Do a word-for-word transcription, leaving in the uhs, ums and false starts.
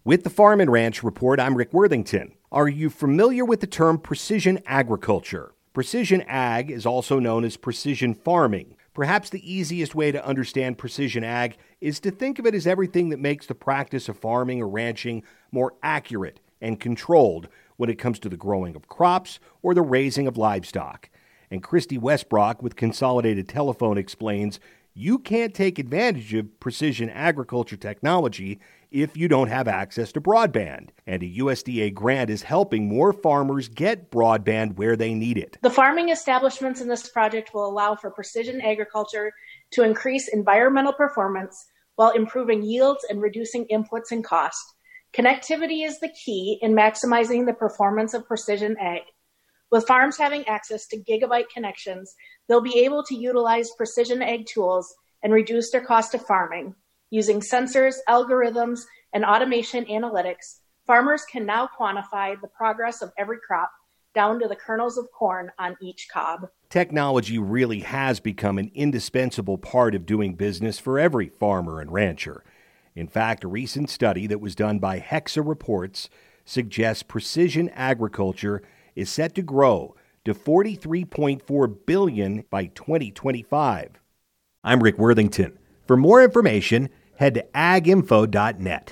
With the Farm and Ranch Report, I'm Rick Worthington. Are you familiar with the term precision agriculture? Precision ag is also known as precision farming. Perhaps the easiest way to understand precision ag is to think of it as everything that makes the practice of farming or ranching more accurate and controlled when it comes to the growing of crops or the raising of livestock. And Christy Westbrook with Consolidated Telephone explains you can't take advantage of precision agriculture technology if you don't have access to broadband. And a U S D A grant is helping more farmers get broadband where they need it. The farming establishments in this project will allow for precision agriculture to increase environmental performance while improving yields and reducing inputs and cost. Connectivity is the key in maximizing the performance of precision ag. With farms having access to gigabyte connections, they'll be able to utilize precision ag tools and reduce their cost of farming. Using sensors, algorithms, and automation analytics, farmers can now quantify the progress of every crop down to the kernels of corn on each cob. Technology really has become an indispensable part of doing business for every farmer and rancher. In fact, a recent study that was done by Hexa Reports suggests precision agriculture is set to grow to forty-three point four billion dollars by twenty twenty-five. I'm Rick Worthington. For more information, head to ag info dot net.